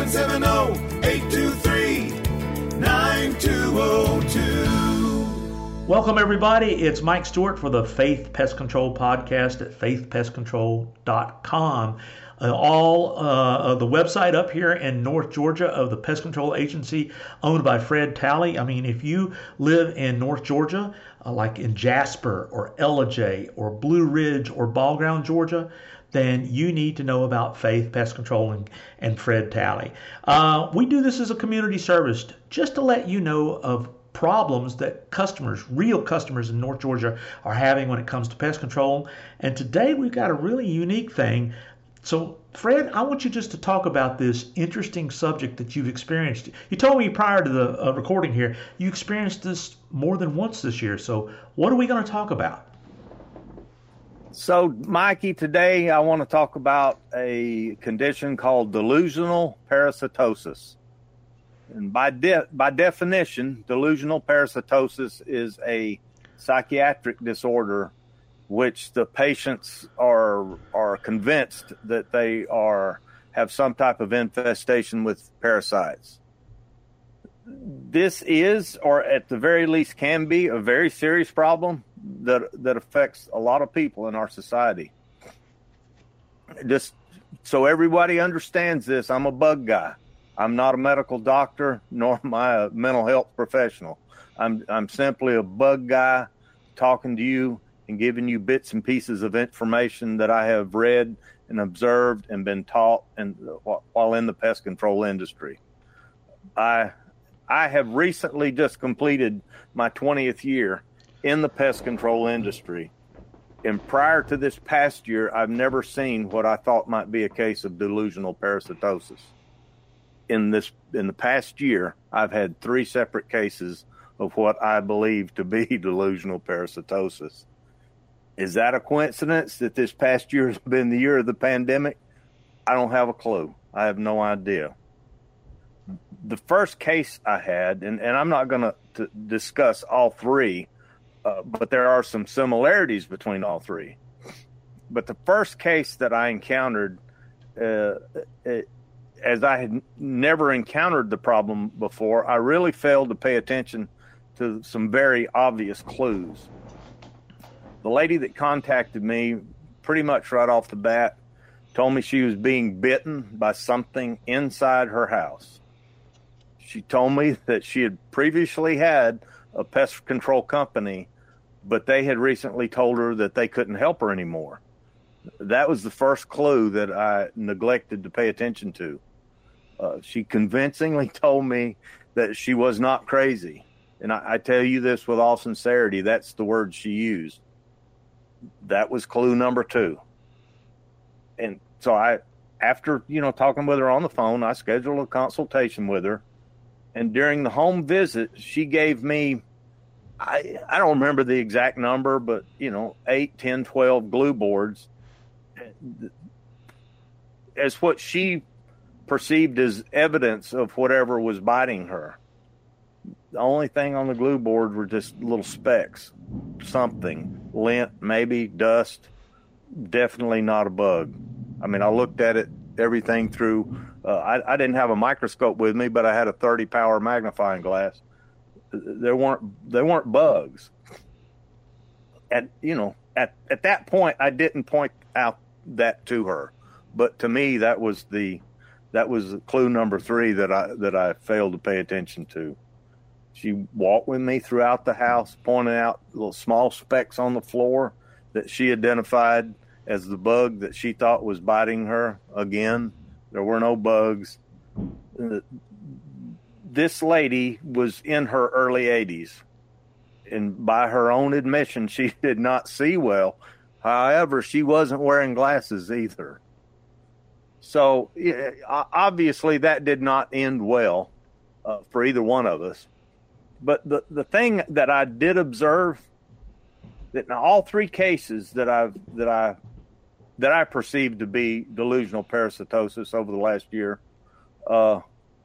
970-823-9202. Welcome, everybody. It's Mike Stewart for the Faith Pest Control Podcast at faithpestcontrol.com. The website up here in North Georgia of the Pest Control Agency owned by Fred Talley. I mean, if you live in North Georgia, like in Jasper or Ellijay or Blue Ridge or Ball Ground, Georgia, then you need to know about Faith Pest Control and Fred Talley. We do this as a community service just to let you know of problems that customers, real customers in North Georgia, are having when it comes to pest control. And today we've got a really unique thing. So, Fred, I want you just to talk about this interesting subject that you've experienced. You told me prior to the recording here, you experienced this more than once this year. So what are we going to talk about? So, Mikey, today I want to talk about a condition called delusional parasitosis. And by definition, delusional parasitosis is a psychiatric disorder which the patients are convinced that they have some type of infestation with parasites. This is, or at the very least can be, a very serious problem that affects a lot of people in our society. Just so everybody understands this, I'm a bug guy. I'm not a medical doctor, nor am I a mental health professional. I'm simply a bug guy talking to you and giving you bits and pieces of information that I have read and observed and been taught while in the pest control industry. I have recently just completed my 20th year in the pest control industry. And prior to this past year, I've never seen what I thought might be a case of delusional parasitosis. In the past year, I've had 3 separate cases of what I believe to be delusional parasitosis. Is that a coincidence that this past year has been the year of the pandemic? I don't have a clue. I have no idea. The first case I had, and I'm not going to discuss all 3, but there are some similarities between all 3. But the first case that I encountered, as I had never encountered the problem before, I really failed to pay attention to some very obvious clues. The lady that contacted me pretty much right off the bat told me she was being bitten by something inside her house. She told me that she had previously had a pest control company, but they had recently told her that they couldn't help her anymore. That was the first clue that I neglected to pay attention to. She convincingly told me that she was not crazy. And I tell you this with all sincerity, that's the word she used. That was clue number 2. And so after talking with her on the phone, I scheduled a consultation with her. And during the home visit, she gave me, I don't remember the exact number, but 8, 10, 12 glue boards as what she perceived as evidence of whatever was biting her. The only thing on the glue board were just little specks, something, lint, maybe dust, definitely not a bug. I mean, I looked at it, everything through, I didn't have a microscope with me, but I had a 30 power magnifying glass. There weren't bugs. At that point, I didn't point out that to her, but to me, that was clue number 3 that I failed to pay attention to. She walked with me throughout the house, pointing out little small specks on the floor that she identified as the bug that she thought was biting her. Again, there were no bugs. This lady was in her early 80s, and by her own admission, she did not see well. However, she wasn't wearing glasses either. So obviously that did not end well for either one of us. But the thing that I did observe, that in all 3 cases that I perceived to be delusional parasitosis over the last year, the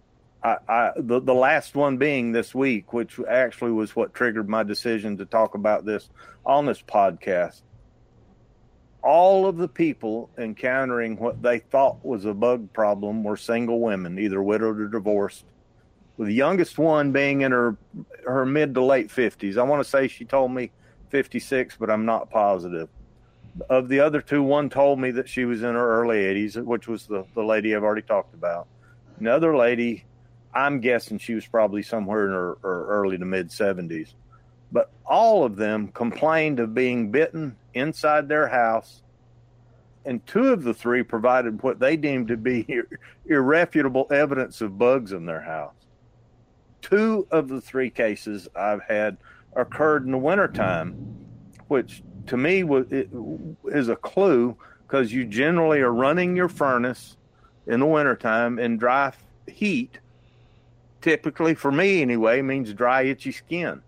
last one being this week, which actually was what triggered my decision to talk about this on this podcast. all of the people encountering what they thought was a bug problem were single women, either widowed or divorced, with the youngest one being in her mid to late 50s. I want to say she told me 56, but I'm not positive. Of the other two, one told me that she was in her early 80s, which was the lady I've already talked about. Another lady, I'm guessing she was probably somewhere in her early to mid 70s. But all of them complained of being bitten inside their house, and two of the three provided what they deemed to be irrefutable evidence of bugs in their house. Two of the three cases I've had occurred in the wintertime, which to me is a clue, because you generally are running your furnace in the wintertime in dry heat. Typically, for me anyway, means dry, itchy skin.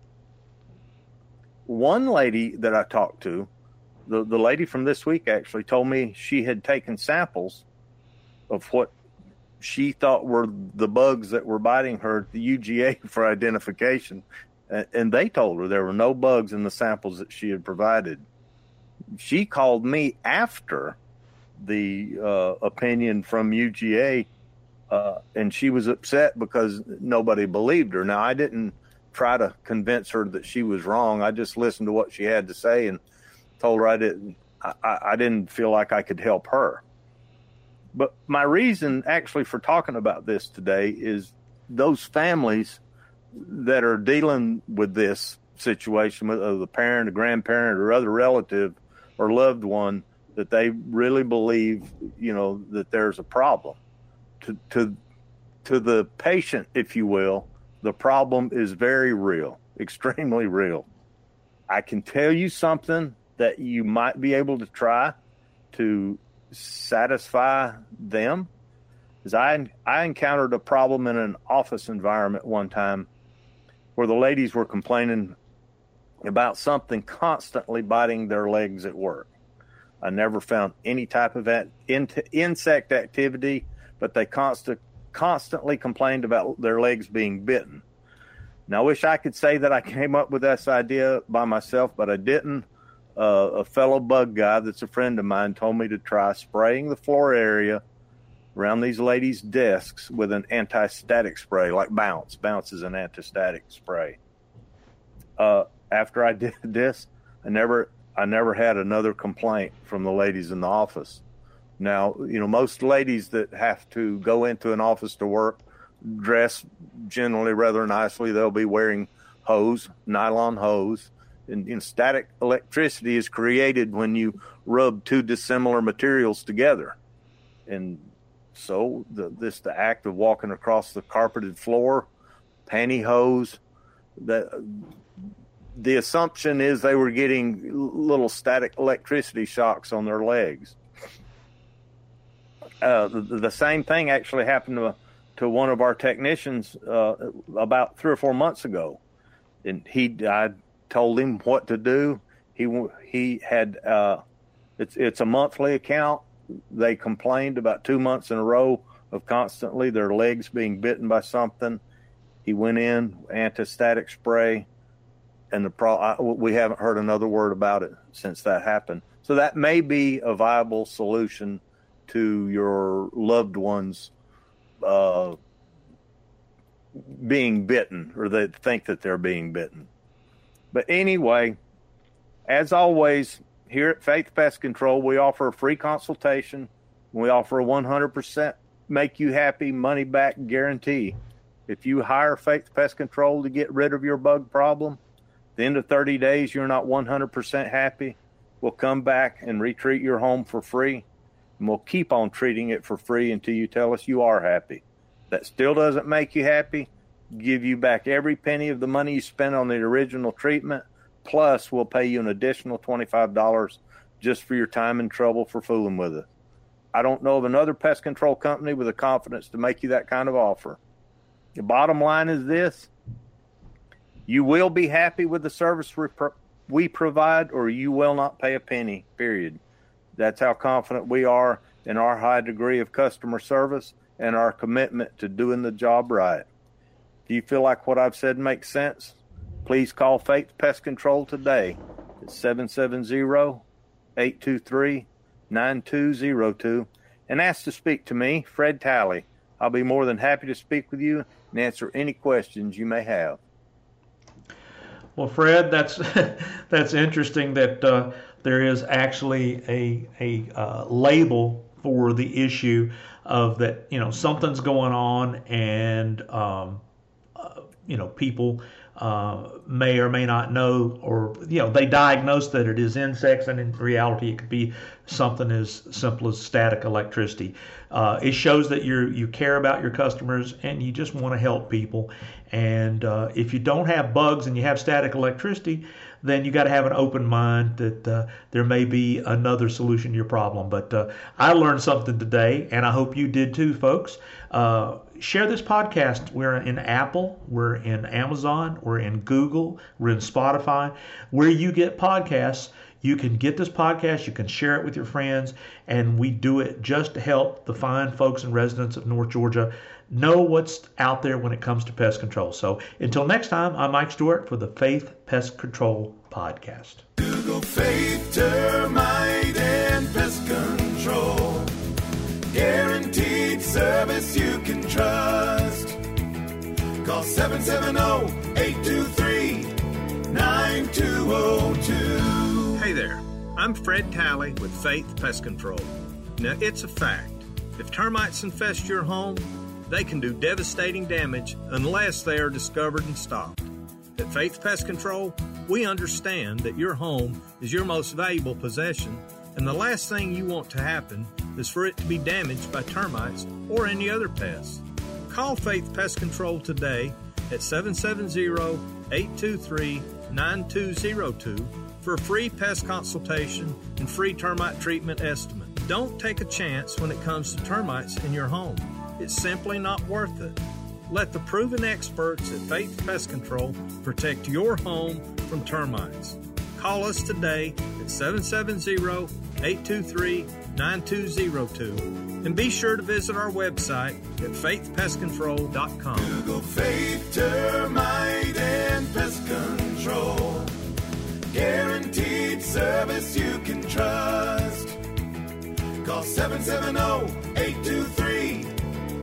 One lady that I talked to, the lady from this week actually told me she had taken samples of what she thought were the bugs that were biting her at the UGA for identification. And they told her there were no bugs in the samples that she had provided. She called me after the opinion from UGA, and she was upset because nobody believed her. Now, I didn't try to convince her that she was wrong. I just listened to what she had to say and told her I didn't feel like I could help her. But my reason actually for talking about this today is those families that are dealing with this situation with the parent, a grandparent, or other relative or loved one, that they really believe, that there's a problem. To the patient, if you will, the problem is very real, extremely real. I can tell you something that you might be able to try to satisfy them. Is I encountered a problem in an office environment one time where the ladies were complaining about something constantly biting their legs at work. I never found any type of insect activity, but they constantly complained about their legs being bitten. Now, I wish I could say that I came up with this idea by myself, but I didn't. A fellow bug guy that's a friend of mine told me to try spraying the floor area around these ladies' desks with an anti-static spray, like Bounce. Bounce is an anti-static spray. After I did this, I never had another complaint from the ladies in the office. Now, most ladies that have to go into an office to work dress generally rather nicely. They'll be wearing nylon hose. And static electricity is created when you rub two dissimilar materials together. And so the act of walking across the carpeted floor, pantyhose, the assumption is they were getting little static electricity shocks on their legs. The same thing actually happened to one of our technicians about 3 or 4 months ago. And I told him what to do. He had it's a monthly account. They complained about 2 months in a row of constantly their legs being bitten by something. He went in, anti-static spray, and we haven't heard another word about it since that happened. So that may be a viable solution to your loved ones being bitten, or they think that they're being bitten. But anyway, as always, here at Faith Pest Control, we offer a free consultation. We offer a 100% make you happy money back guarantee. If you hire Faith Pest Control to get rid of your bug problem, at the end of 30 days, you're not 100% happy, we'll come back and retreat your home for free. And we'll keep on treating it for free until you tell us you are happy. That still doesn't make you happy, give you back every penny of the money you spent on the original treatment, plus we'll pay you an additional $25 just for your time and trouble for fooling with it. I don't know of another pest control company with the confidence to make you that kind of offer. The bottom line is this: you will be happy with the service we provide, or you will not pay a penny, period. That's how confident we are in our high degree of customer service and our commitment to doing the job right. If you feel like what I've said makes sense, please call Faith Pest Control today at 770-823-9202 and ask to speak to me, Fred Talley. I'll be more than happy to speak with you and answer any questions you may have. Well, Fred, that's interesting that there is actually a label for the issue of that, something's going on, and people may or may not know, or they diagnose that it is insects, and in reality it could be something as simple as static electricity. It shows that you care about your customers and you just want to help people. And if you don't have bugs and you have static electricity, then you got to have an open mind that there may be another solution to your problem. But I learned something today, and I hope you did too, folks. Share this podcast. We're in Apple, we're in Amazon, we're in Google, we're in Spotify. Where you get podcasts, you can get this podcast, you can share it with your friends, and we do it just to help the fine folks and residents of North Georgia know what's out there when it comes to pest control. So until next time, I'm Mike Stewart for the Faith Pest Control Podcast. Google Faith Termite and Pest Control. Guaranteed service you can trust. Call 770-823-9202. Hey there, I'm Fred Talley with Faith Pest Control. Now, it's a fact. If termites infest your home, they can do devastating damage unless they are discovered and stopped. At Faith Pest Control, we understand that your home is your most valuable possession, and the last thing you want to happen is for it to be damaged by termites or any other pests. Call Faith Pest Control today at 770-823-9202 for a free pest consultation and free termite treatment estimate. Don't take a chance when it comes to termites in your home. It's simply not worth it. Let the proven experts at Faith Pest Control protect your home from termites. Call us today at 770-823-9202 and be sure to visit our website at faithpestcontrol.com. Google Faith Termite and Pest Control. Guaranteed service you can trust. Call 770